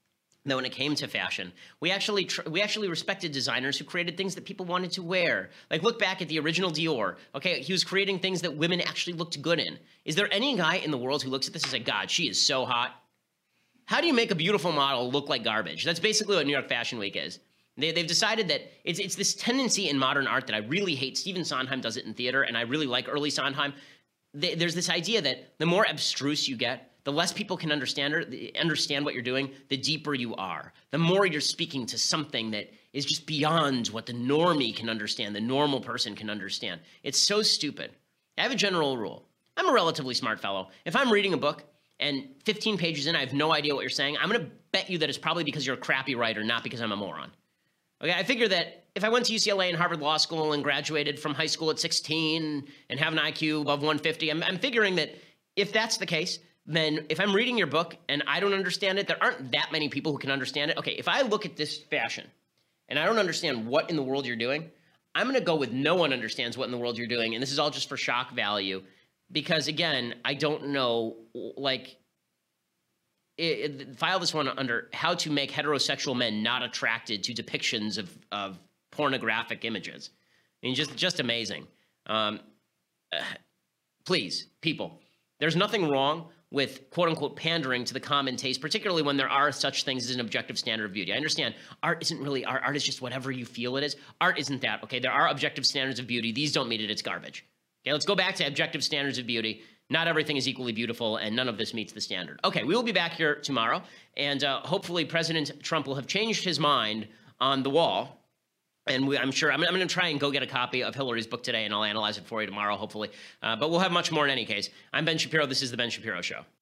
that when it came to fashion, we actually tr- we actually respected designers who created things that people wanted to wear. Like, look back at the original Dior. Okay, he was creating things that women actually looked good in. Is there any guy in the world who looks at this and says, God, she is so hot? How do you make a beautiful model look like garbage? That's basically what New York Fashion Week is. They, they've decided that it's, it's this tendency in modern art that I really hate. Stephen Sondheim does it in theater, and I really like early Sondheim. They, there's this idea that the more abstruse you get, the less people can understand or understand what you're doing, the deeper you are. The more you're speaking to something that is just beyond what the normie can understand, the normal person can understand. It's so stupid. I have a general rule. I'm a relatively smart fellow. If I'm reading a book and fifteen pages in, I have no idea what you're saying, I'm going to bet you that it's probably because you're a crappy writer, not because I'm a moron. Okay, I figure that if I went to U C L A and Harvard Law School and graduated from high school at sixteen and have an I Q above one fifty, I'm, I'm figuring that if that's the case, then if I'm reading your book and I don't understand it, there aren't that many people who can understand it. Okay, if I look at this fashion and I don't understand what in the world you're doing, I'm going to go with no one understands what in the world you're doing. And this is all just for shock value because, again, I don't know, like, it, it, file this one under how to make heterosexual men not attracted to depictions of, of pornographic images. I mean, just, just amazing. Um, uh, please, people, there's nothing wrong with quote-unquote pandering to the common taste, particularly when there are such things as an objective standard of beauty. I understand art isn't really art. Art is just whatever you feel it is. Art isn't that, okay? There are objective standards of beauty. These don't meet it. It's garbage. Okay, let's go back to objective standards of beauty. Not everything is equally beautiful, and none of this meets the standard. Okay, we will be back here tomorrow, and uh, hopefully President Trump will have changed his mind on the wall. And we, I'm sure I'm, I'm going to try and go get a copy of Hillary's book today, and I'll analyze it for you tomorrow, hopefully. Uh, but we'll have much more in any case. I'm Ben Shapiro. This is The Ben Shapiro Show.